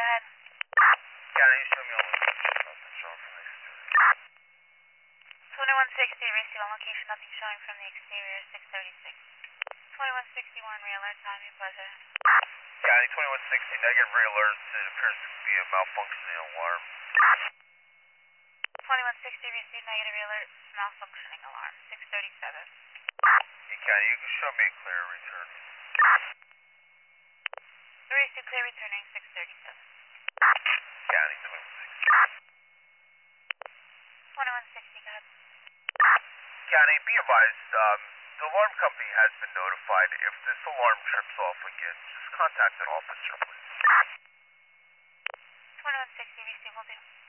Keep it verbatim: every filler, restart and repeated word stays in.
ahead. County, you show me on location, nothing showing from the exterior. twenty-one sixty, receive on location, nothing showing from the exterior, six thirty-six. twenty-one sixty-one, re-alert, time, your pleasure. County, twenty-one sixty, negative re-alert, it appears to be a malfunctioning alarm. twenty-one sixty, receive negative re-alert, malfunctioning alarm, six thirty-seven. Hey, County, you can show me a clear return. Receive clear returning, six thirty-seven. County, twenty-one sixty. twenty-one sixty, go ahead. County, be advised, um, the alarm company has been notified. If this alarm trips off again, just contact an officer, please. twenty-one sixty, receive, will do.